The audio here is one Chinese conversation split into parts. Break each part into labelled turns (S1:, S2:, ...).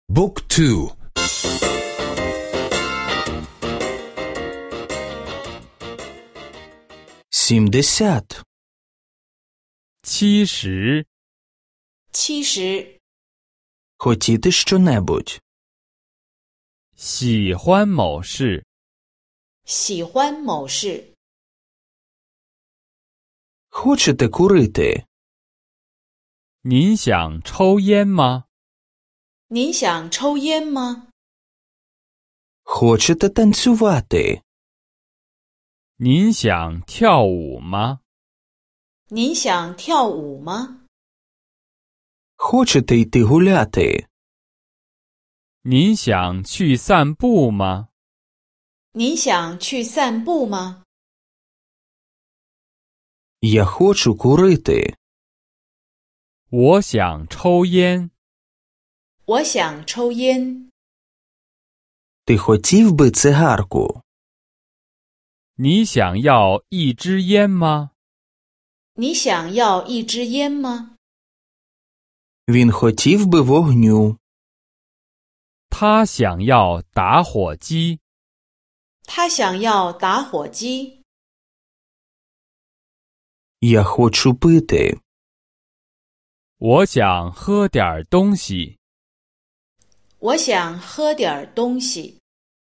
S1: Book 2 70
S2: 70
S3: 70
S1: Хотіти що-небудь.
S2: 喜欢某事，
S3: 喜欢某事，
S1: Хочете курити?
S2: 您想抽烟吗？
S3: 您想抽烟吗？
S1: Хочете танцювати?
S2: 您想跳舞吗？
S3: 您想跳舞吗？
S1: Хочете йти гуляти?
S2: 您想去散步吗？
S3: 您想去散步吗？
S1: Я хочу курити.
S2: 我想抽烟。
S3: 我想抽烟。
S1: Ти хотів би цигарку?
S2: 你想要一支烟吗？
S3: 你想要一支烟吗？
S1: Він хотів би вогню.
S2: 他想要打火机。
S3: 他想要打火机。
S1: Я хочу пити.
S2: 我想喝点东西。
S3: 我想喝点东西。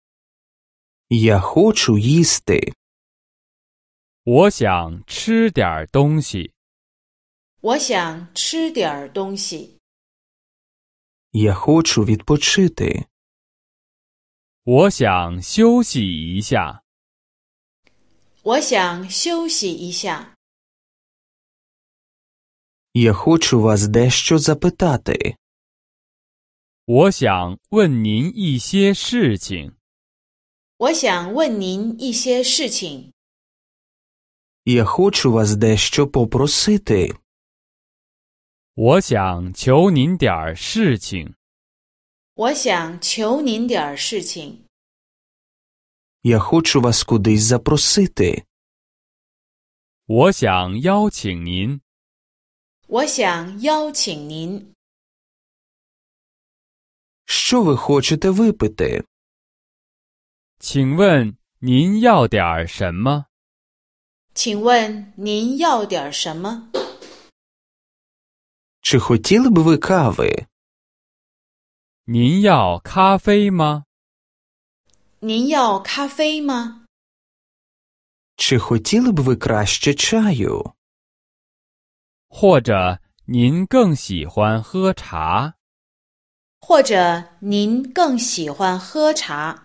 S1: Я хочу їсти.
S2: 我想吃点东西。
S3: 我想吃点东西。
S1: Я хочу відпочити.
S2: 我想休息一下。
S3: 我想休息一下。
S1: Я хочу вас дещо запитати.
S2: 我想问您一些事情。
S3: 我想问您一些事情。
S1: Я хочу вас дещо попросити.
S2: 我想求您点儿事情。
S3: 我想求您点事情。
S1: Я хочу вас кудись запросити.
S2: 我想邀请您。
S3: 我想邀请您。
S1: Що ви хочете випити?
S2: 请问您要点儿什么？
S3: 请问您要点什么？
S1: Чи хотіли б ви кави?
S2: 您要咖啡吗？
S3: 您要咖啡吗？
S1: Чи хотіли б ви краще чаю?
S2: 或者您更喜欢喝茶？
S3: 或者您更喜欢喝茶？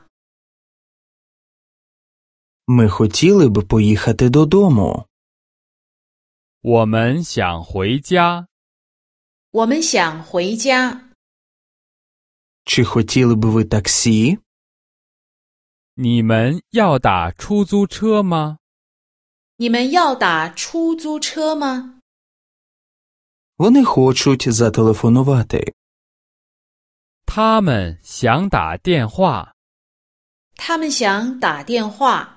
S1: Ми хотіли б поїхати додому.
S2: 我们想回家。
S3: 我们想回家。
S1: Чи хотіли б ви таксі?
S2: 你们要打出租车吗？
S3: 你们要打出租车吗？
S1: Вони хочуть зателефонувати.
S2: 他们想打电话。
S3: 他们想打电话。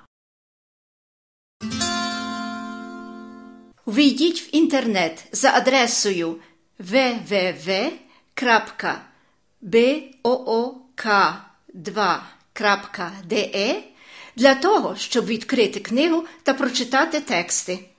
S4: Ввійдіть в інтернет за адресою www.book2.de для того, щоб відкрити книгу та прочитати тексти.